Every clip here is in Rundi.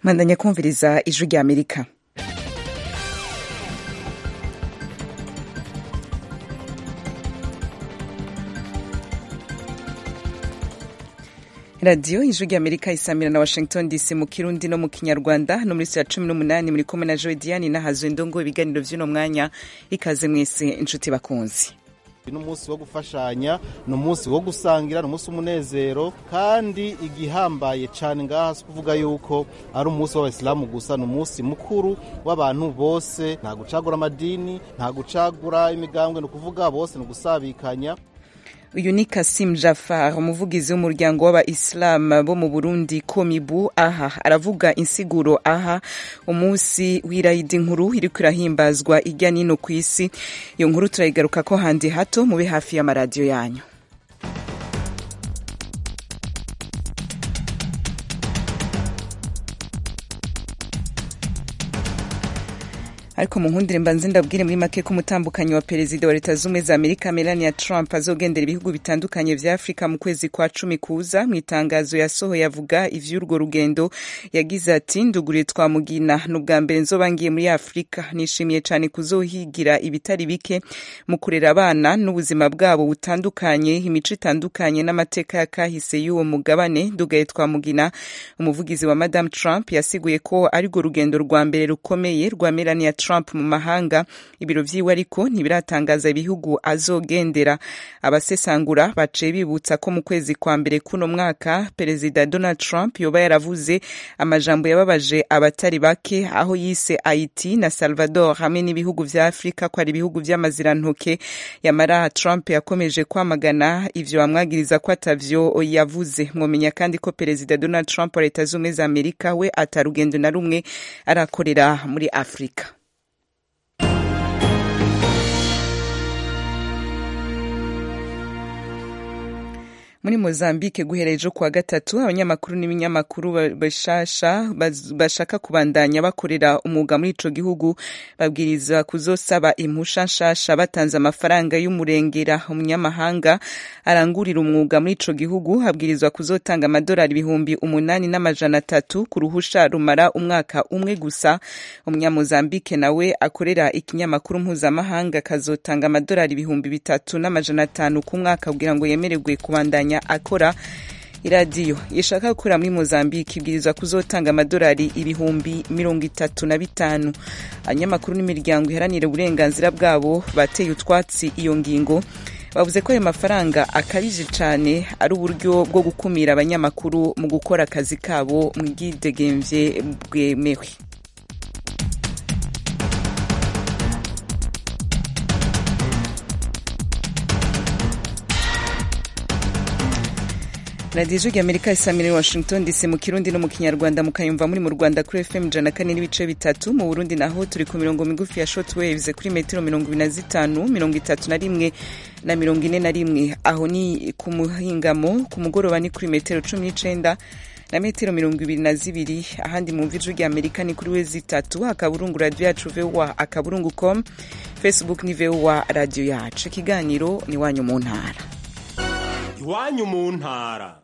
Mandanya kumviriza ijwi rya Amerika. Radio ijwi rya Amerika isamira na Washington DC mu Kirundi no mu Kinyarwanda no muri saa 18 muri kumwe na Joy Diane na Hazwendongo ibiganiro vy'uno mwanya ikaze mwese inshuti bakunzi. N'umunsi wo gufashanya, n'umunsi wo gusangira, n'umunsi umunezero kandi igihambaye cyane ngaha kuvuga yuko ari umunsi w'Abayisilamu gusa, n'umunsi mukuru w'abantu bose, nta gucagura amadini, nta gucagura imigambwe, no kuvuga bose no gusabikanya. Uyu ni Kasim Jafar, umuvugizi w'umuryango w'Abayisilamu bo mu Burundi Komibu. Aha aravuga insiguro aha umunsi w'irayidi nkuru iriko irahimbazwa irya nino kw'isi. Iyo nkuru turayigaruka ko handi hato mube hafi y'amaradiyo yanyu. Ariko mu nkundire mbanze ndabwire muri make ko umutambukanyi wa perezida wa Leta Zumwe za Amerika Melania Trump azogendera ibihugu bitandukanye vya Afrika mu kwezi kwa 10 kuza. Mu itangazo yasohoye avuga ivy'urwo rugendo yagize ati nduguriye twamugina n'ubwa mbere nzobangiye muri Afrika, nishimiye cyane kuzohigira ibitari bike mu kurera abana n'ubuzima bwabo butandukanye, imico itandukanye n'amateka yakahise y'uwo mugabane. Ndugaye twamugina, umuvugizi wa Madame Trump yasiguye ko ari go rugendo rwa mbere rukomeye rwa Melania Trump mu mahanga. Ibiro vyiwe ariko ntibiratangaza ibihugu azogendera. Abasesangura baciye bibutsa ko mu kwezi kwa mbere kuno mwaka perezida Donald Trump yoba yaravuze amajambo yababaje abatari bake, aho yise Haiti na Salvador hamwe n'ibihugu vya Afrika ko ari ibihugu vy'amazirantoke. Yamara Trump yakomeje kwamagana ivyo bamwagiriza ko atavyo yavuze. Mwomenya kandi ko perezida Donald Trump wa Leta Zumwe za Amerika we atarugendo na rumwe arakorera muri Afrika. Muri Mozambique guhereje kwa gatatu abanyamakuru n'ibinyamakuru bashaka kubandanya bakorera umwuga muri ico gihugu babwiriza kuzosaba impusha nshasha batanze amafaranga y'umurengera. Umunyamahanga arangurira umwuga muri ico gihugu habwirizwa kuzotanga amadolari 8,300 ku ruhusha rumara umwaka umwe gusa. Umunyamozambique nawe akorera ikinyamakuru mpuzamahanga kazotanga amadolari 3,500 ku mwaka kugira ngo yemererwe kubandanya akora. Iradiyo ishaka gukora muri Mozambique ibwirizwa kuzotanga amadolari 35,000. Abanyamakuru n'imiryango iharanira uburenganzira bwabo bateye utwatsi iyo ngingo, bavuze ko ayo mafaranga akabije cyane ari uburyo bwo gukumira abanyamakuru mu gukora akazi kabo mu bwidegemvye bwemewe. Radio ijwi rya Amerika isamira Washington DC mu Kirundi no mu Kinyarwanda, mukayumva muri mu Rwanda kuri FM 104.3, mu Burundi naho turi ku mirongo migufi ya shortwaves kuri metero 25, 31 na 41. Aho ni ku muhingamo, ku mugoroba ni kuri metero 19 na metero 22. Ahandi mu ijwi rya Amerika ni kuri wezi 3 akaburungu radio yacu VOA akaburungu.com, Facebook ni VOA radio yacu. Ikiganiro ni wanyu mu ntara. Iwanyu mu ntara.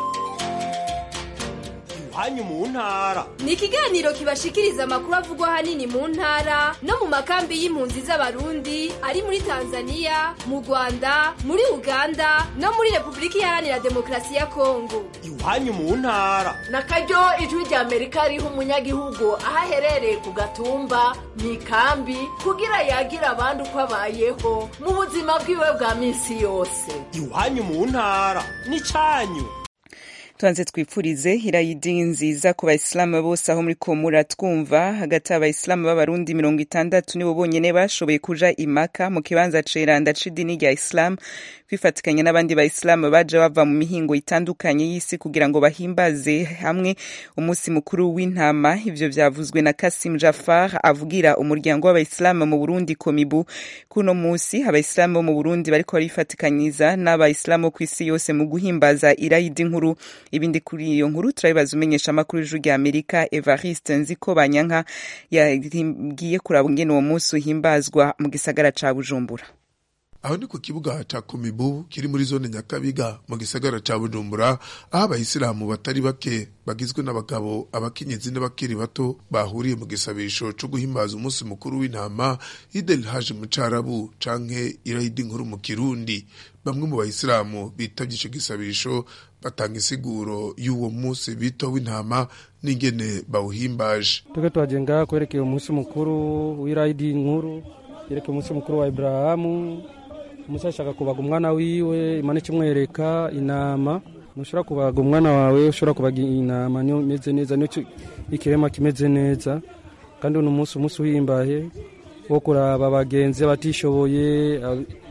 Iwanyu mu ntara ni ikiganiro kibashikiriza amakuru avugwa hanini mu ntara no mu makambi y'impunzi z'abarundi ari muri Tanzania, mu Rwanda, muri Uganda no muri Republika Iharanira Demokarasi ya Kongo. Iwanyu mu ntara na karyo ijwi rya Amerika riho umunyagihugu ahaherereye ku gatumba mu ikambi kugira yagira abandi uko abayeho mu buzima bwiwe bwa minsi yose. Iwanyu mu ntara ni canyu. Tuanze twipfurize irayidi nziza ku Bayisilamu bose aho muri ko muratwumva. Hagati y'Abayisilamu b'Abarundi 60 nibo bonyene bashoboye kuja Imaka mu kibanza ceranda c'idini rya Islam kwifatikanya n'abandi Bayisilamu baje bava mu mihingo itandukanye y'isi kugira ngo bahimbaze hamwe umunsi mukuru w'intama. Ivyo vyavuzwe na Kasim Jafar avugira umuryango w'Abayisilamu mu Burundi Komibu. Kuno munsi Abayisilamu mu Burundi bariko barifatikaniza n'Abayisilamu ku isi yose mu guhimbaza irayidi nkuru. Ibindi kuri iyo nkuru turabibaza umenyesha amakuru y'ijwi rya Amerika Evariste Nzikobanyanka yagiye kuraba ingene uwo munsi uhimbazwa mu gisagara ca Bujumbura. aho ni ku kibuga ca Komibu kiri muri zone Nyakabiga mu gisagara ca Bujumbura, aho abayisilamu batari bake bagizwe n'abagabo, abakenyezi n'abakiri bato bahuriye mu gisabisho co guhimbaza umunsi mukuru w'intama Eid el-Hajj mu Carabu canke Eid nkuru mu Kirundi. Bamwe mu bayisilamu bitavye ico gisabisho batanga insiguro y'uwo munsi bito w'intama n'ingene bawuhimbaje. Tuke twajenga kwerekeye umunsi mukuru w'Eid nkuru, yerekeye umunsi mukuru wa Ibrahimu. Musa ashaka kubaga umwana wiwe, Imana ikimwereka intama. Nushobora kubaga umwana wawe, ushobora kubaga intama imeze neza, n'icyo ikirema kimeze neza. Kandi uno munsi w'imbahe wo kuraba abagenzi batishoboye,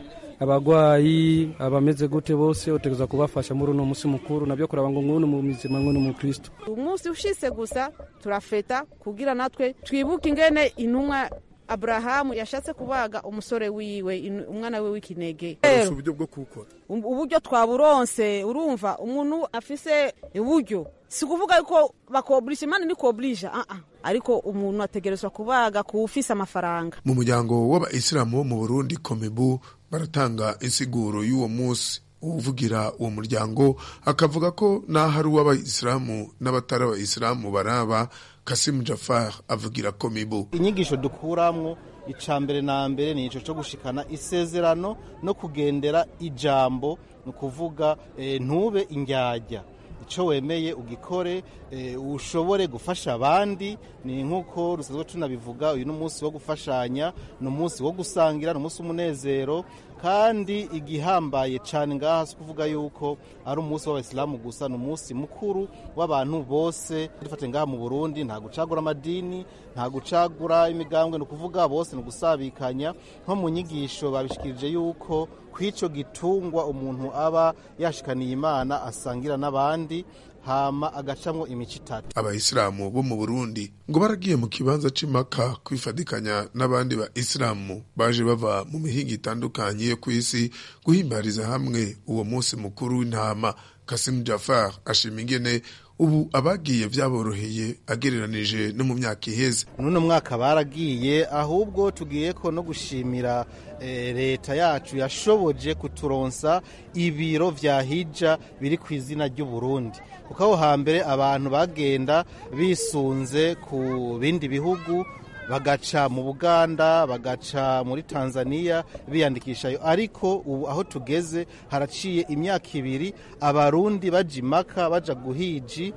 abagwayi, abameze gute bose utegeza kubafasha muri uno munsi mukuru, nabyo kuraba ngo nk'uno mu mizima nk'uno mu Kristo. Umunsi ushise gusa turafeta kugira natwe twibuke ingene intumwa Abrahamu yashatse kubaga umusore wiwe, umwana we w'ikinege. Uburyo bwo kukora, uburyo twaburonse, urumva umuntu afise uburyo, si kuvuga yuko bakoblisha, Imana ni koblisha, ariko umuntu ategerezwa kubaga kuufisa amafaranga. Mu muryango w'abayisilamu mu Burundi Komibu baratanga insiguro y'uwo munsi. Uvugira uwo muryango akavuga ko n'ahari uw'abayisilamu n'abatari abayisilamu baraba. Kasim Jafar avugira Komibu. Inyigisho dukuramwo icambere na mbere ni ico cyo gushikana isezerano no kugendera ijambo, no kuvuga ntube indyarya, ico wemeye ugikore, ushobore gufasha abandi. Ni nkuko rusanzwe tunabivuga, uyu n'umunsi wo gufashanya, n'umunsi wo gusangira, n'umunsi umunezero. Kandi igihambaye cyane ngaha kuvuga yuko ari umunsi w'abayisilamu gusa, n'umunsi mukuru w'abantu bose. Dufate ngaha mu Burundi nta gucagura amadini, nta gucagura imigambwe, no kuvuga bose no gusabikanya. Nko mu nyigisho babishikirije yuko kwico gitungwa umuntu aba yashikaniye Imana asangira n'abandi, hama agacamwo imico itatu. Abayisilamu bo mu Burundi ngo baragiye mu kibanza c'Imaka kwifadikanya n'abandi ba Islamu baje bava mu mihingo itandukanye yo kw'isi guhimbariza hamwe uwo munsi mukuru w'intama. Kasim Jafar ashima ingene ubu abagiye vyaboroheye agereranije no mu myaka iheze. Nuno mwaka baragiye, ahubwo tugiye ko no gushimira leta yacu yashoboje kuturonsa ibiro vya hija biri ku izina ry'u Burundi. Kuko aho hambere abantu bagenda bisunze ku bindi bihugu, bagaca mu Buganda, bagaca muri Tanzania biyandikishayo. Ariko ubu aho tugeze haraciye imyaka 2 abarundi baja Imaka baja guhiji,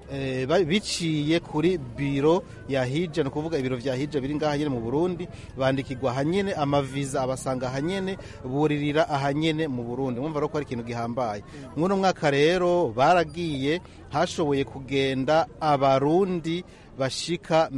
biciye kuri biro ya hija, no kuvuga ibiro vya hija biri ngaha nyene mu Burundi, bandikirwa hanyene, amaviza abasanga hanyene, buririra ahanyene mu Burundi. Mwumva roko ari ikintu gihambaye. Mwuno mwaka rero baragiye, hashoboye kugenda abarundi bashika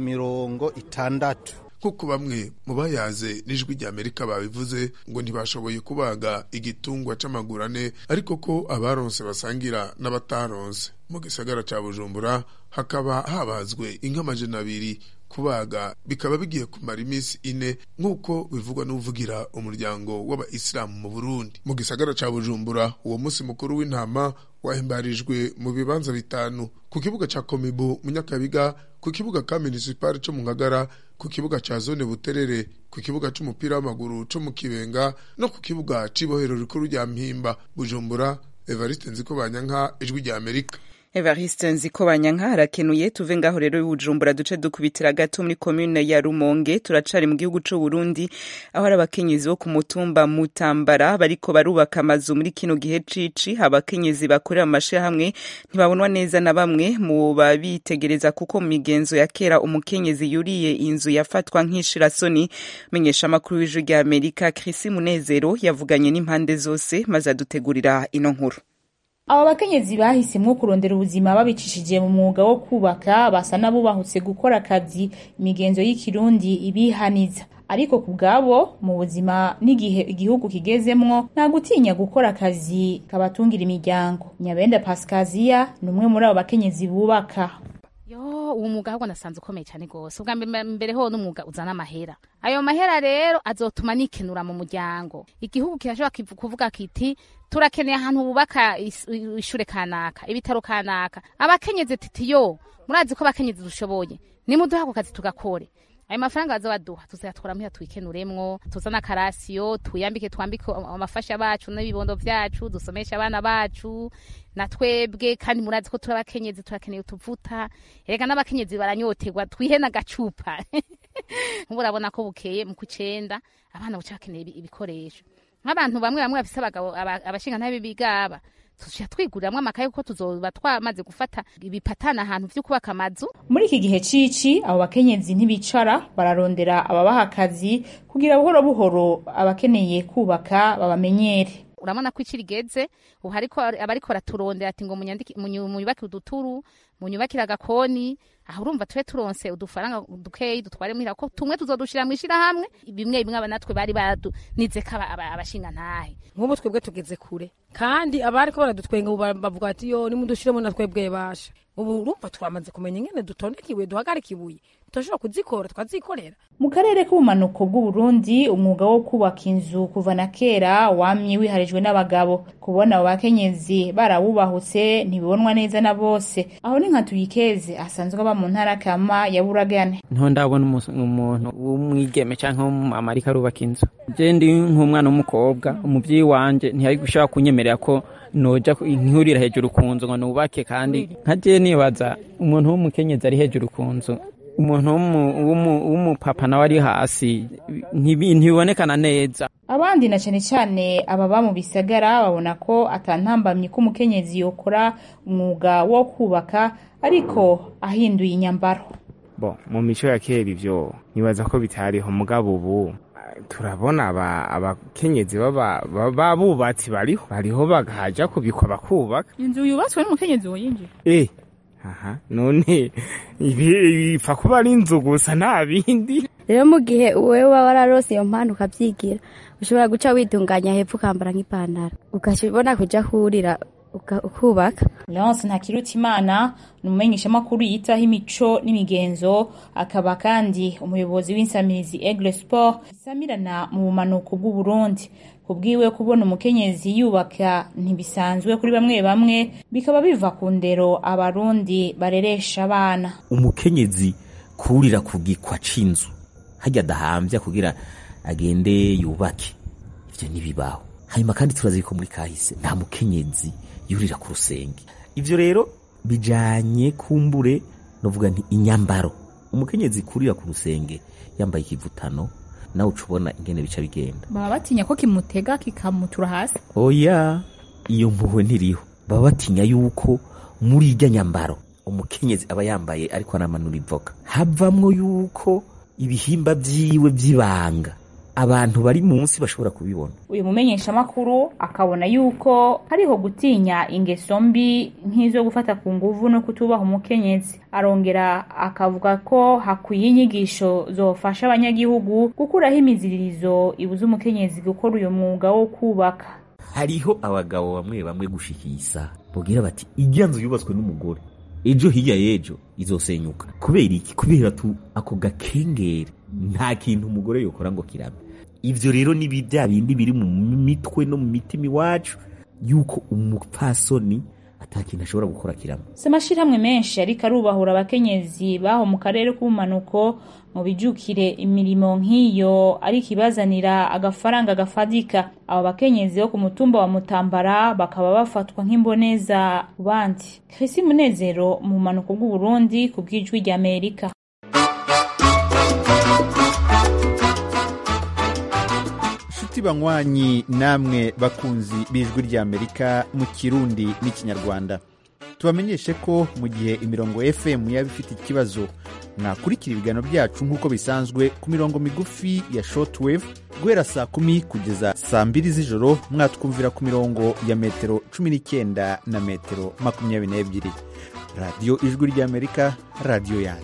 60. Kuko bamwe mu bayaze n'ijwi rya Amerika babivuze ngo ntibashoboye kubaga igitungwa c'amagurane, ariko ko abaronse basangira n'abataronse. Mu gisagara ca Bujumbura hakaba habazwe inka 200 kubaga, bikaba bigiye kumara imisi 4 nk'uko bivugwa n'uvugira umuryango w'abayisilamu mu Burundi. Mu gisagara ca Bujumbura uwo munsi mukuru w'intama wahimbarijwe mu bibanza 5: ku kibuga ca Komibu mu Nyakabiga, ku kibuga ka municipal cyo mu Ngagara, ku kibuga ca zone Buterere, ku kibuga c'umupira w'amaguru cyo mu Kibenga, no ku kibuga c'ibohero rikuru rya Mpimba. Bujumbura, Evariste Nzikobanyanka, ijwi rya Amerika. Evariste Nzikobanyanka harakenuye. Tuve ngaho rero y'Ubujumbura duce dukubitira gato muri commune ya Rumonge. Turacari mu gihugu c'u Burundi, aho ari abakenyezi bo ku mutumba Mutambara bariko barubaka amazu muri kino gihe cici. Abakenyezi bakorera mu mashirahamwe ntibabonwa neza na bamwe mu babitegereza, kuko mu migenzo ya kera umukenyezi yuriye inzu yafatwa nk'ishirasoni. Menyesha amakuru y'ijwi rya Amerika Chris Munezero yavuganye n'impande zose maze adutegurira ino nkuru. Aba bakenyezi bahisemwo kurondera ubuzima babicishije mu mwuga wo kubaka, basa n'abubahutse gukora akazi imigenzo y'ikirundi ibihaniza. Ariko kubgabo mu buzima n'igihe igihugu kigezemwo nta gutinya gukora akazi kabatungira imiryango. Nyabenda Pascazia numwe muri abo bakenyezi bubaka. Uwo mwuga ahubwo nasanze ukomeye cyane gose. Ubwa mbere ho n'umwuga uzana amahera. Ayo mahera rero azotuma nikenura mu muryango. Igihugu kirashobora kuvuga kiti turakeneye ahantu bubaka ishure kanaka, ibitaro kanaka. Abakenyezi titiyo murazi ko abakenyezi dushoboye, nimuduha ako kazi tugakore. ayo mafaranga baza baduha tuzayatwara muhira twikenuremwo tuzana akarasiyo twiyambike twambike amafasha bacu n'ibibondo vyacu dusomesha abana bacu na twebwe kandi murazi ko turabakenyezi turakeneye utuvuta erega n'abakenyezi baranyoterwa twihe n'agacupa urabona ko bukeye mu kucenda abana bucakeneye ibikoresho nk'abantu bamwe bafise abagabo abashinga ntabe bigaba tuja twiguramwe amakaye kuko tuzoba twamaze gufata ibipatana ahantu vyo kubaka amazu. Muri iki gihe cici abo bakenyezi ntibicara bararondera ababaha akazi kugira buhoro buhoro abakeneye kubaka babamenyere. Urabona ko ikirigeze ubu hariko abariko baraturondera ati ngo munyubake uduturu munyubakira agakoni aho urumva twe turonse udufaranga dukeyi dutware muhira ko tumwe tuzodushira mwishira hamwe bimwe abanatwe bari badunize kaba abashinga ntahe nk'ubu twebwe tugeze kure kandi abariko baradutwenga bavuga ati yo nimudushiremo na twebwe basha ubu urumva twamaze kumenya ingene dutondekiwe duhagarika ibuye tushobora kuzikora twazikorera. Mu karere k'ubumanuko bw'u Burundi umwuga wo kubaka inzu kuva na kera wamye wiharijwe n'abagabo. Kubona abo bakenyezi barawubahutse ntibibonwa neza na bose. Aho ni nka Tuyikeze asanzwe aba mu ntara kama ya Buragane. Nto ndabona umuntu w'umwigeme canke w'umama ariko arubaka inzu. Je ndi nk'umwana w'umukobwa umuvyeyi wanje ntiyari gushaka kunyemerera ko noja inkurira hejuru ku nzu ngo nubake kandi nka je nibaza umuntu w'umukenyezi ari hejuru ku nzu umuntu w'umupapa nawe ari hasi ntibibonekana neza. Abandi na cyane cyane ababa mu bisagara babona ko atantambamye ko umukenyezi yokora umwuga wo kubaka ariko ahinduye inyambaro. Mu mico ya kera ivyo nibaza ko bitariho mugabo ubu turabona abakenyezi babubatsi bariho bagahaja kubikwa bakubaka. Inzu yubatswe n'umukenyezi woyinjira. None ifa kuba ari inzu gusa nta bindi. Rero mu gihe wewe wararose iyo mpano ukavyigira ushobora guca witunganya hepfo ukambara nk'ipantaro ukashibona kuja kurira ukubaka. Leonce Ntakirutimana ni umumenyesha makuru yitaho imico n'imigenzo akaba kandi umuyobozi w'insamirizi Aigle Sport isamirana mu bumanuko bw'u Burundi. Kubwiwe kubona umukenyezi yubaka ntibisanzwe kuri bamwe bikaba biva ku ndero abarundi bareresha abana. Umukenyezi kurira kugikwa c'inzu hajya dahambya kugira agende yubake ivyo nibibaho. Hanyuma kandi turazi ko muri kahise nta mukenyezi yurira ku rusenge. Ivyo rero bijanye kumbure novuga nti inyambaro. Umukenyezi kurira ku rusenge yambaye ikivutano nawe ucubona ingene bica bigenda. Baba batinya ko kimutega kikamutura hasi. Oya, iyo mpuhwe ntiriho. Baba batinya yuko muri irya nyambaro umukenyezi aba yambaye ariko anamanura ivoka havamwo yuko ibihimba vyiwe vy'ibanga abantu bari munsi bashobora kubibona. Uyu mumenyesha makuru akabona yuko hariho gutinya ingeso mbi nk'izo gufata ku nguvu no kutubaha umukenyezi. Arongera akavuga ko hakwiye inyigisho zofasha abanyagihugu gukuraho imiziririzo ibuza umukenyezi gukora uyu mwuga wo kubaka. Hariho abagabo bamwe gushikisa bogira bati ijya nzu yubatswe n'umugore ejo hirya yejo izosenyuka. Kubera iki? Kubera ako gakengere nta kintu umugore yokora ngo kirame. Ivyo rero ni bya bindi biri mu mitwe no mu mitima iwacu yuko umupfasoni atakintu ashobora gukora kirame. Semashirahamwe menshi ariko arubahura abakenyezi baho mu karere k'ubumanuko mu bijukire imirimo nk'iyo ari kibazanira agafaranga gafadika. Abo bakenyezi bo ku mutumba wa Mutambara bakaba bafatwa nk'imboneza bandi. Chrisi Munezero mu bumanuko bw'u Burundi ku bw'ijwi rya Amerika. Banywanyi namwe bakunzi bijwi rya Amerika mu Kirundi n'ikinyarwanda tubamenyeshe ko mu gihe imirongo FM yaba ifite ikibazo mwakurikira ibiganiro byacu nk'uko bisanzwe ku mirongo migufi ya shortwave guhera saa 10 kugeza saa 2 z'ijoro mwatwumvira ku mirongo ya metero 19 na metero 22. Radio Ijwi rya Amerika, radio yanyu.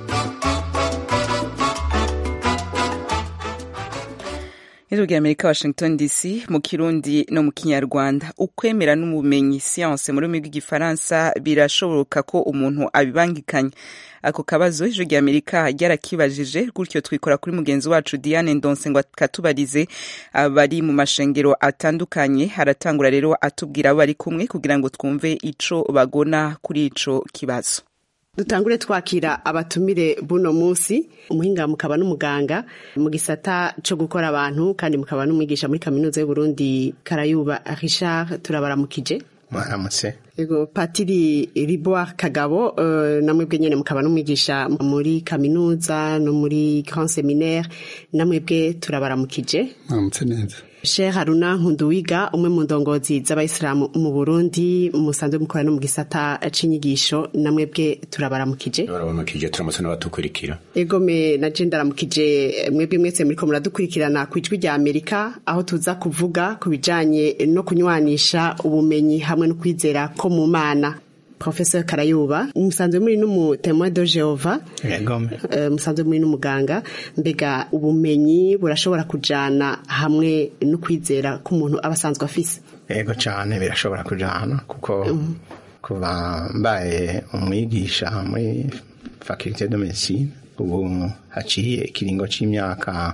Ijwi rya Amerika, Washington DC, mu Kirundi no mu Kinyarwanda. Ukwemera n'ubumenyi science mu rurimi rw'igifaransa birashoboka ko umuntu abibangikanya. Ako kabazo Ijwi rya Amerika ryarakibajije gutyo twikora kuri mugenzi wacu Diane Ndonse ngo katubarize abari mu mashengero atandukanye. Haratangura rero atubwira abo bari kumwe kugira ngo twumve ico bagona kuri ico kibazo. dutangure twakira abatumire buno munsi. Umuhinga mukaba n'umuganga mu gisata cyo gukora abantu kandi mukaba n'umwigisha muri kaminuza y'u Burundi Karayuba Richard, turabaramukije. Mwaramutse. Ego Patiri Riboire Kagabo, namwebwe nyene mukaba n'umwigisha muri kaminuza no muri Grand Seminaire, namwebwe turabaramukije. Mwaramutse neza. Sheikh Haruna Nkunduwiga, umwe mu ndongozi z'abayisilamu mu Burundi, musanzwe mukora no mu gisata c'inyigisho, namwebwe turabaramukije. Turabaramukije, turamutse n'abatukurikira. Ego me na je ndaramukije mwebwe mwese muriko muradukurikirana ku ijwi rya Amerika, aho tuza kuvuga ku bijanye no kunywanisha ubumenyi hamwe no kwizera ko mu Mana. Professor Karayuba, musanzwe muri n'umutemwa de Jehova. Musanzwe muri n'umuganga, mbega ubumenyi burashobora kujana hamwe no kwizera ko umuntu abasanzwe afise? Yego cyane birashobora kujana kuko kuva mbaye umwigisha muri faculté de médecine ubu haciye ikiringo c'imyaka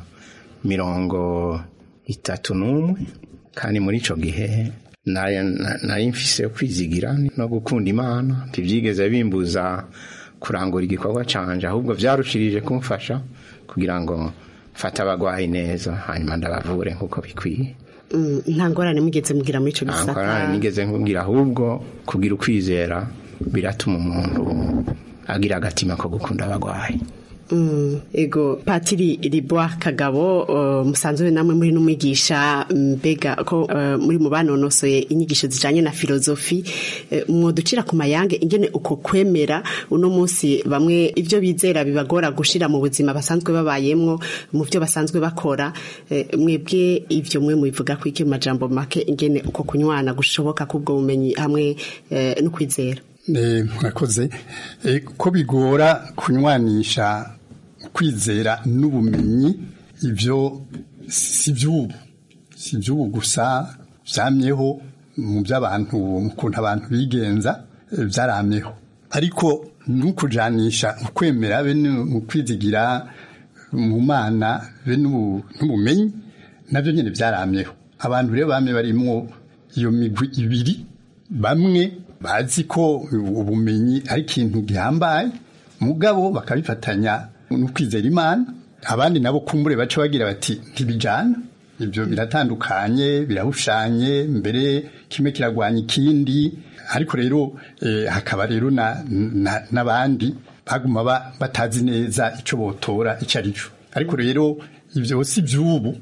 31 kandi muri ico gihe nari mfise kwizigira no gukunda Imana, ntivyigeze bimbuza kurangura igikorwa canje, ahubwo vyarushirije kumfasha kugira ngo fata abagwayi neza hanyuma ndabavure nkuko bikwiye. Nta ngorane mugeze mugira muri ico gisata? Nta ngorane nigeze nkugira, ahubwo kugira ukwizera biratuma umuntu agira agatima ko gukunda abagwayi. Ego Patiri Riboire Kagabo, musanzwe namwe muri n'umwigisha, mbega ko muri mu banonosoye inyigisho zijanye na filozofi, mwoducira ku mayange ingene uko kwemera uno munsi bamwe ivyo bizera bibagora gushira mu buzima basanzwe babayemwo, mu vyo basanzwe bakora, mwebwe ivyo mwe mubivuga ku iki majambo make ingene uko kunywana gushoboka kubwo bumenyi hamwe no kwizera? Murakoze. Ko bigora kunywanisha kwizera n'ubumenyi, ivyo si vy'ubu gusa, vyamyeho mu by'abantu, ukuntu abantu bigenza vyaramyeho, ariko n'ukujanisha ukwemera be n'ukwizigira mu Mana be n'ubumenyi navyo nyene vyaramyeho. Abantu rero bamye barimwo iyo migwi ibiri, bamwe bazi ko ubumenyi ari ikintu gihambaye mugabo bakabifatanya no kwizera Imana, abandi nabo kumbure baca bagira bati ntibijana, ibyo biratandukanye, birahushanye, mbere kimwe kiragwanya ikindi. Ariko rero hakaba rero n'abandi baguma batazi neza ico botora ico arico. Ariko rero ivyo si vy'ubu,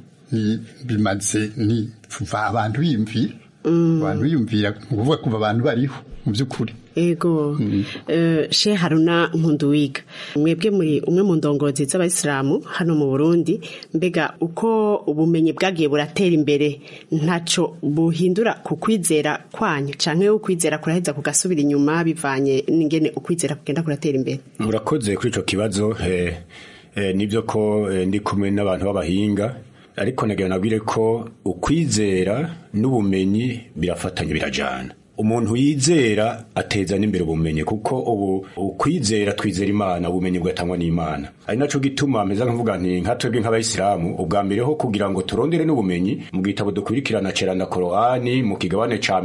bimaze ni kuva abantu biyumvira, abantu biyumvira kuvuga kuva abantu bariho mu by'ukuri. Ego Sheikh Haruna Nkunduwiga, mwebwe muri umwe mu ndongozi z'abayisilamu hano mu Burundi, mbega uko ubumenyi bwagiye buratera imbere ntaco buhindura ku kwizera kwanyu, canke ukwizera kuraheza kugasubira inyuma bivanye n'ingene ukwizera kugenda kuratera imbere? Murakoze kuri ico kibazo. Nibyo ko ndi kumwe n'abantu b'abahinga, ariko nagira nabwire ko ukwizera n'ubumenyi birafatanye, birajana. Umuntu yizera ateza n'imbere ubumenyi, kuko ubu ukwizera twizera Imana, ubumenyi bwatangwa n'Imana. Ari naco gituma meza nkavuga nti nka twebwe nk'abayisilamu, ubwa mbere ho kugira ngo turondere n'ubumenyi mu gitabo dukurikirana cera na Korani mu kigabane ca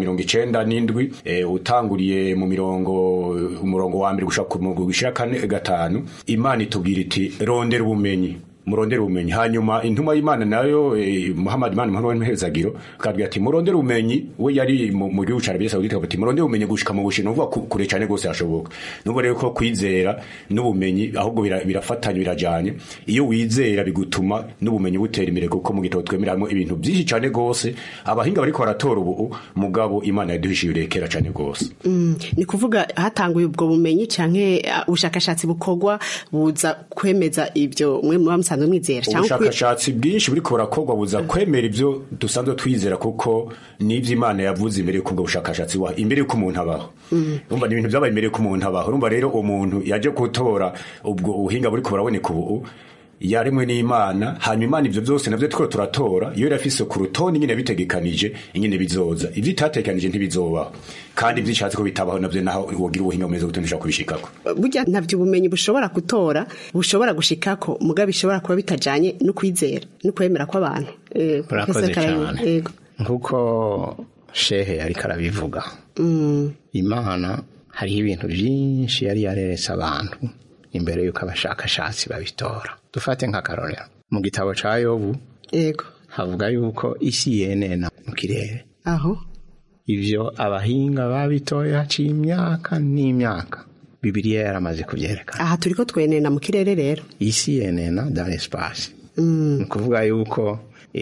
97, utanguriye mu umurongo wa mbere gushaka mu gushaka 5, Imana itubwira iti rondera ubumenyi, murondera ubumenyi. Hanyuma intuma y'Imana nayo Muhammad Mhezagiro akabwira ati murondera ubumenyi, we yari mu gihugu ca Arabia Saudite, ati murondera ubumenyi gushika mu bushino, uvuga kure cyane gose hashoboka. Nubo rero ko kwizera n'ubumenyi ahubwo birafatanye, birajanye. Iyo wizera bigutuma n'ubumenyi butera imbere, kuko mu gitabo twemeramo ibintu byinshi cyane gose abahinga bariko baratora ubu, mugabo Imana yaduhishiye urekera cyane gose. Ni kuvuga hatanguye ubwo bumenyi canke ubushakashatsi bukorwa buza kwemeza ivyo mwe muba ubushakashatsi bwinshi buriko burakorwa buza kwemera ivyo dusanzwe twizera, kuko n'ivyo Imana yavuze imbere y'uko ubwo bushakashatsi imbere y'uko umuntu abaho. Urumva ni ibintu vyabaye imbere y'uko umuntu abaho. Urumva rero umuntu yaje gutora ubwo ubuhinga buriko buraboneka ubu yaremwe n'Imana, hanyuma Imana ivyo byose navyo twiko turatora, iyo irafise ku rutonde nyine bitegekanije ingene bizoza. Ivyo itatekanije ntibizobaho, kandi ivyishatse ko bitabaho navyo naho wogira ubuhinga bumeze gutondesha kubishikako. Burya navyo ubumenyi bushobora gutora, bushobora gushikako, mugabe bishobora kuba bitajanye no kwizera no kwemera kw'abantu. Murakoze cyane. Nkuko shehe ariko arabivuga, Imana hariho ibintu byinshi yari yareretse abantu imbere y'uko abashakashatsi babitora. Dufate nk'akarorero mu gitabo ca Yobu, yego, havuga yuko isi yenena mu kirere. Aho ivyo abahinga babitoye haciye imyaka n'imyaka, Bibiliya yaramaze kuvyerekana. Aha turiko twenena mu kirere rero, isi yenena dans l'espace. Ni kuvuga yuko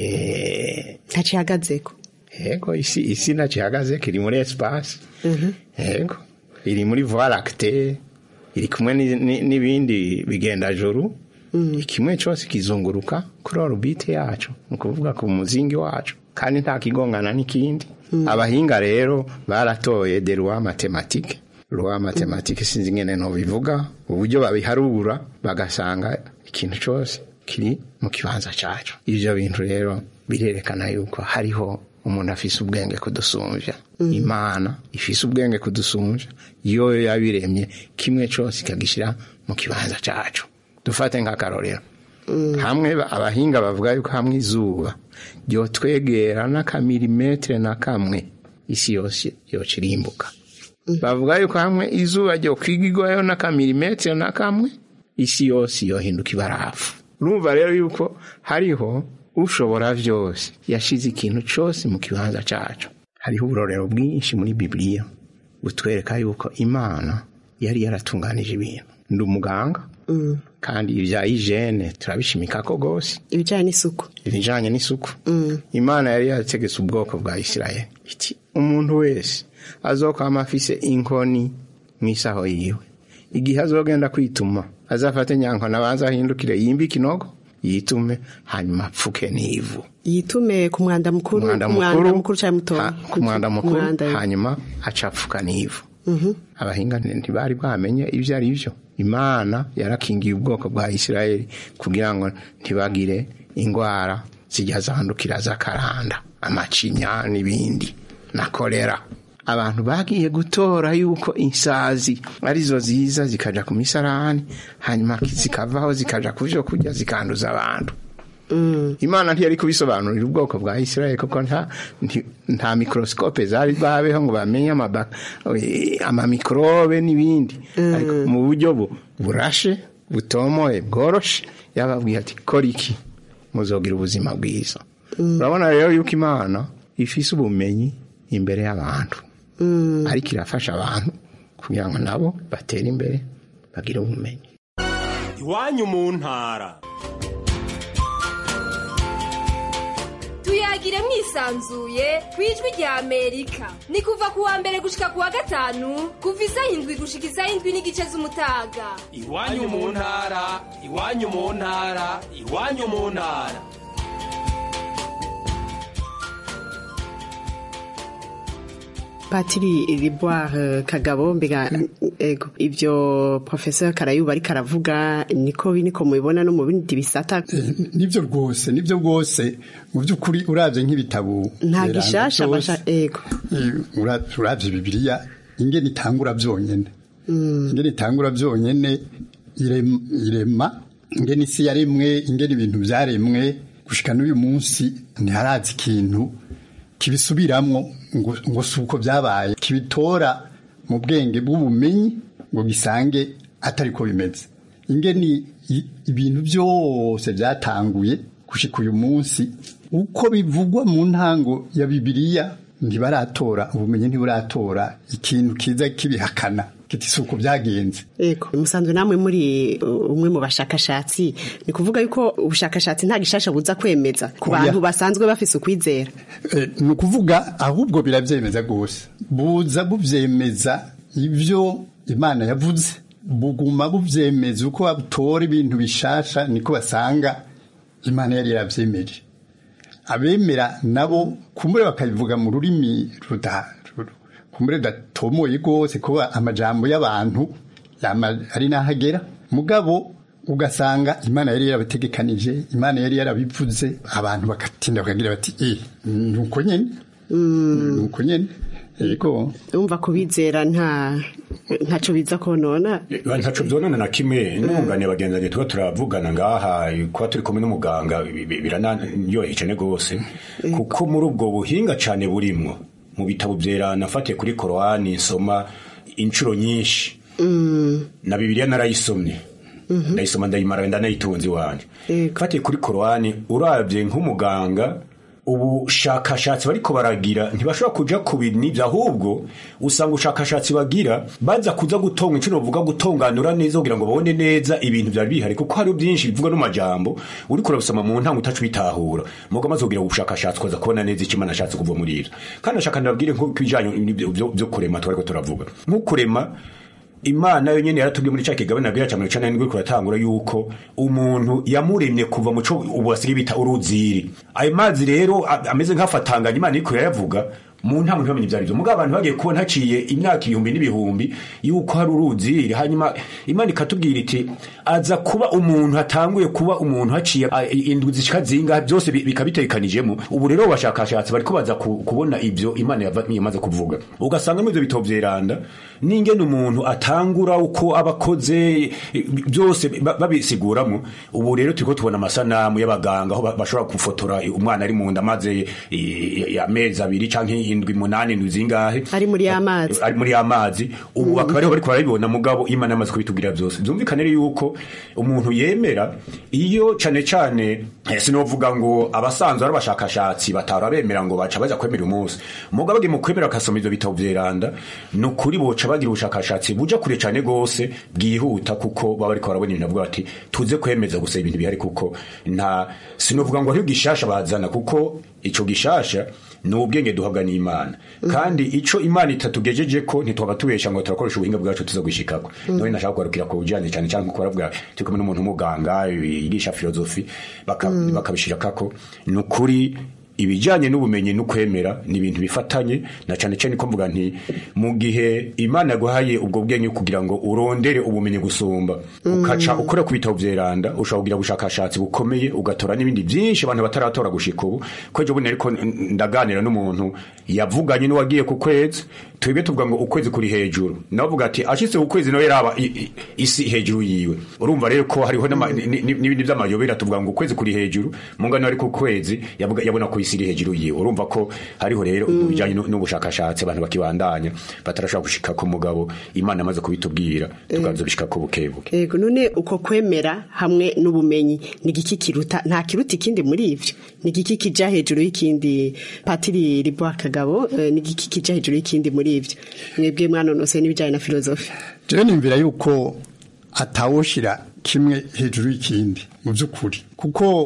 ntacihagazeko. Yego, isi ntacihagazeko, iri muri espace. Yego, iri muri voie lactée, iri kumwe n'ibindi bigenda juru. Ikimwe cyose kizunguruka kuri orbite yacu, ni kuvuga ku muzingi wacu, kandi nta kigongana n'ikindi. Abahinga rero baratoye de loi mathématique. Loi mathématique sinzi ngene no bivuga, uburyo babiharura bagasanga ikintu cyose kiri mu kibanza cyacu. Ivyo bintu rero birerekana yuko hariho umuntu afise ubwenge kudusumvya. Imana ifise ubwenge kudusumvya, yo yabiremye kimwe cyose ikagishira mu kibanza cyacu. Dufate nk'akarorero, hamwe abahinga bavuga yuko hamwe izuba ryo twegera n'akamilimetre na kamwe isi yose yokirimbuka. Bavuga yuko hamwe izuba ryo kwigigwayo n'akamilimetre na kamwe isi yose yohinduka ibarafu. Urumva rero yuko hariho ushobora vyose yashize ikintu cyose mu kibanza cyacu. Hariho uburorero bwinshi muri Bibiliya butwereka yuko Imana yari yaratunganije ibintu. Ndi umuganga, kandi ibya hygiene turabishimika ko gose, ibijanye n'isuku. Imana yari yategetse ubwoko bwa Isirayeli iti umuntu wese azokwama afise inkoni mwisaho yiwe, igihe azogenda kwituma azafate nyankona abanza ahindukire yimba ikinogo yitume, hanyuma apfuke n'ivu. Yitume ku mwanda mukuru cyangwa mutoya? Ku mwanda mukuru, hanyuma acapfuka n'ivu. Abahinga ntibari bwamenye ivyo ari byo. Imana yarakingiye ubwoko bwa Isirayeli kugira ngo ntibagire ingwara zijya zandukira z'akaranda, amacinya n'ibindi na kolera. Abantu bagiye gutora yuko insazi arizo ziza zikaja ku misarani, hanyuma zikavaho zikaja kuvyo kurya zikanduza abantu. Imana ntiyari kubisobanurira ubwoko bwa Isirayeli kuko nta microscope zari babeho ngo bamenye amamikrobe n'ibindi. Ariko mu buryo burashe butomoye bworoshe yababwiye ati kora iki muzogira ubuzima bwiza. Urabona rero yuko Imana ifise ubumenyi imbere y'abantu, ariko irafasha abantu kugira ngo nabo batere imbere bagire ubumenyi. Iwanyu mu ntara, tuyagire mwisanzuye kwijwi rya Amerika. Ni kuva kuwa mbere gushika kuwa gatanu, kuva isaha 7 gushika isaha 7:30 z'umutaga. Iwanyu mu ntara, iwanyu mu ntara, iwanyu mu ntara. Patiri Riboire Kagabo, mbega ego ivyo Professeur Karayuba ari karavuga niko mubibona no mu bindi bisata? Nivyo rwose mu by'ukuri uravye nk'ibitabo nta gishasha basha. Ego uravye Bibiliya ingene itangura byonyene irema ingene isi yaremwe, ingene ibintu byaremwe gushika n'uyu munsi ntiharazi ikintu kibisubiramwo ngo suko byabaye, kibitora mu bwenge bw'ubumenyi ngo gisange atari ko bimeze. Ingene ibintu byose byatanguye gushika uyu munsi uko bivugwa mu ntango ya Bibiliya, ntibaratora ubumenyi, ntibaratora ikintu kiza kibihakana kiti suko byagenze. Ego musanzwe namwe muri umwe mu bashakashatsi, ni kuvuga yuko ubushakashatsi nta gishasha buza kwemeza ku bantu basanzwe bafise ukwizera. Ni ukuvuga ahubwo biravyemeza gose, buza buvyemeza ivyo Imana yavuze, buguma buvyemeza uko batora ibintu bishasha, niko basanga Imana yari yaravyemeje. Abemera nabo kumbure bakabivuga mu rurimi kumbure datomoye gose kuba amajambo y'abantu ari nahagera, mugabo ugasanga Imana yari yarabategekanije, Imana yari yarabivuze, abantu bakatinda bakagira bati nuko nyene. Ego umva kubizera ntaco biza konona, ntaco byonona na kimwe. N'umugane bagendanye tuba turavugana ngaha kwa turi kumwe n'umuganga, birananyoye cyane gose kuko muri ubwo buhinga cyane burimwo mu bitabo byera nafatiye kuri Korani nsoma inshuro nyinshi na Bibiliya narayisomye ndayisoma ndayimara ndanayitunze iwanje fatiye kuri Korani uravye nk'umuganga ubushakashatsi bariko baragira ntibashobora kuja ku bintu n'ivyo ahubwo usanga ubushakashatsi bagira baza kuza gutonga incuro bavuga gutonganura neza kugira ngo babone neza ibintu vyari bihari kuko hari byinshi bivuga no majambo uriko urabisoma mu ntango utacu bitahura mugo maze kugira ubushakashatsi koza kubona neza icyo Imana ashatse kuva muri ira kandi ashaka ndabwire nko kwijanye byo kurema twariko turavuga nko kurema Imana yo nyene yaratubwiye muri cya kigabane nabwira cyane cyane n'ingwe kuratangura yuko umuntu yamuremye kuva mu cyo ubasiri bita uruziri ayo mazi rero ameze nk'afatanganya Imana iko yavuga mu ntango ntibamenye ivyari byo mugabo abantu bagiye kubona haciye imyaka ibihumbi n'ibihumbi yuko hari uruziri hanyuma Imana ikatubwira iti aza kuba umuntu hatanguye kuba umuntu haciye indwi zishika zinga byose bikabitekanijemo ubu rero bashakashatsi bariko baza kubona ivyo Imana yamaze kuvuga ugasanga mu ivyo bitabo vyeranda n'ingene umuntu atangura uko abakoze byose babisiguramo ubu rero turiko tubona amasanamu y'abaganga aho bashobora gufotora umwana ari mu nda maze amezi 2 canke 7-8 nuzingahe ari muri amazi ubu akaba ariho bariko barabibona mugabo Imana yamaze kubitubwira byose byumvikane yuko umuntu yemera iyo cane sinovuga ngo abasanzwe ari bashakashatsi batara bemera ngo baca baza kwemera umunsi mugabo bagi mu kwemera kasoma ivyo bitabo vyeranda no kuri boca bagira ubushakashatsi buja kure cane gose bwihuta kuko baba ariko barabona ibintu bavuga ati tuze kwemeza gusa ibintu bihari kuko nta sinovuga ngo ari gishasha bazana kuko ico gishasha n'ubwenge duhabwa n'Imana kandi ico Imana itatugejeje ko ntitwaba tubesha ngo turakoresha ubuhinga bwacu tuza gushikako none nashaka kwarukira ko ujanye cyane cyane ko baravuga tiko n'umuntu umuganga yigisha filozofi bakabishira kako n'ukuri ibijanye n'ubumenyi n'ukwemera ni ibintu bifatanye na cyane cyane ko mvuga nti mu gihe Imana yaguhaye ubwo bwenge kugira ngo urondere ubumenyi gusumba ukaca ukora ku bitabo vyeranda ushobora kugira ubushakashatsi bukomeye ugatora n'ibindi byinshi abantu bataratora gushika ubu kwejo bune ariko ndaganira n'umuntu yavuganye n'uwagiye ku kwezi twebwe tuvuga ngo ukwezi kuri hejuru navuga ati ashitse ukwezi no yaraba isi hejuru yiwe urumva rero ko hariho n'ibindi by'amayobera tuvuga ngo ukwezi kuri hejuru mungano ari ku kwezi yabona ko isi hejuru yiwe urumva ko hariho rero ubijanye n'ubushakashatsi abantu bakibandanya batarashaka gushika ku mugabo Imana amaze kubitubwira tuganzo bishika ko bukebuke yego none uko kwemera hamwe n'ubumenyi ni giki kiruta nta kiruta ikindi muri ivyo ni giki kija hejuru y'ikindi Patiri Ribwa Kagabo ni giki kija hejuru y'ikindi muri ivyo mwebwe mwanonose n'ibijanye na filozofi je nimvira yuko atawoshira kimwe hejuru y'ikindi mu byukuri kuko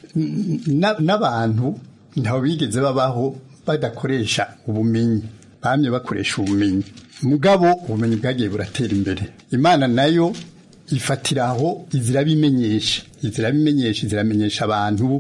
n'abantu ntaho bigeze babaho badakoresha ubumenyi bamye bakoresha ubumenyi mugabo ubumenyi bwagiye buratera imbere Imana nayo ifatiraho iziramenyesha abantu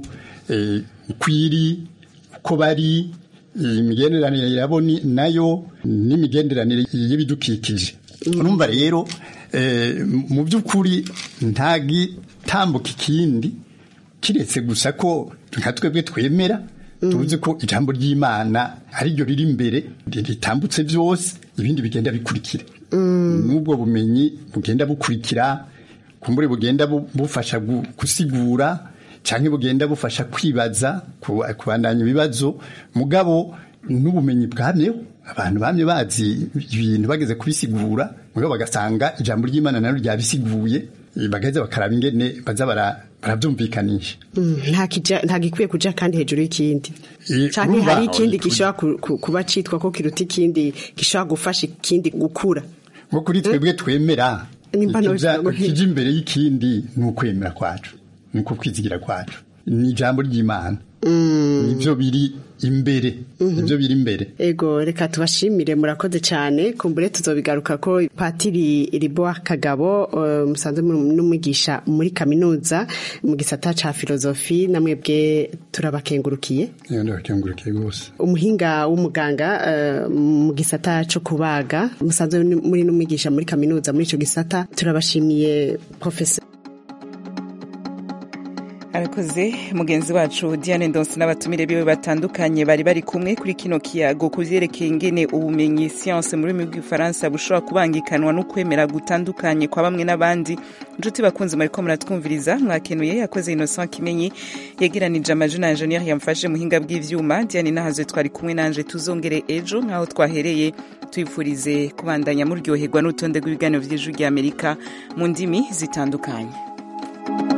kwiri uko bari imigenderanire yabo nayo n'imigenderanire y'ibidukikije urumva rero mu by'ukuri ntagitambuka ikindi kiretse gusa ko nka twebwe twemera tuzi ko ijambo ry'Imana ari ryo riri imbere ritambutse byose ibindi bigenda bikurikira n'ubwo bumenyi bugenda bukurikira kumbure bugenda bufasha gusigura canke bugenda bufasha kwibaza kubandanya ibibazo mugabo n'ubumenyi bwamyeho abantu bamye bazi ibintu bageze kubisigura mugabo bagasanga ijambo ry'Imana naro ryabisiguye bageze bakaraba ingene baza barabyumvikanisha nta gikwiye kuja kandi hejuru y'ikindi canke hari ikindi gishobora kuba citwa ko kiruta ikindi gishobora gufasha ikindi gukura ngo kuri twebwe twemera kija imbere y'ikindi ni ukwemera kwacu ni uko kwizigira kwacu ni ijambo ry'Imana nivyo biri imbere nivyo biri imbere ego reka tubashimire murakoze cyane kumbure tuzobigaruka ko Patiri Ribwa Kagabo musanze n'umwigisha muri kaminuza mu gisata ca filozofi namwebwe turabakengurukiye ndabakengurukiye gose umuhinga w'umuganga mu gisata cyo kubaga musanze muri n'umwigisha muri kaminuza muri ico gisata turabashimiye professor arakoze mugenzi wacu Diane Ndonsi n'abatumire biwe batandukanye bari kumwe kuri kino kiyago kuvyerekeye ingene ubumenyi science muri rurimi rw'ifaransa bushobora kubangikanwa no kwemera gutandukanye kwa bamwe n'abandi. Njuti bakunze mariko muratwumviriza mwakenuye yakoze Innocent Kimenyi yegeranije amajina ya Junior yamfashe muhinga bw'ivyuma. Diane Nahazwe twari kumwe nanje tuzongere ejo nkaho twahereye twifurize kubandanya muryoherwa n'utonde rw'ibiganiro vy'Ijwi ry'Amerika mu ndimi zitandukanye.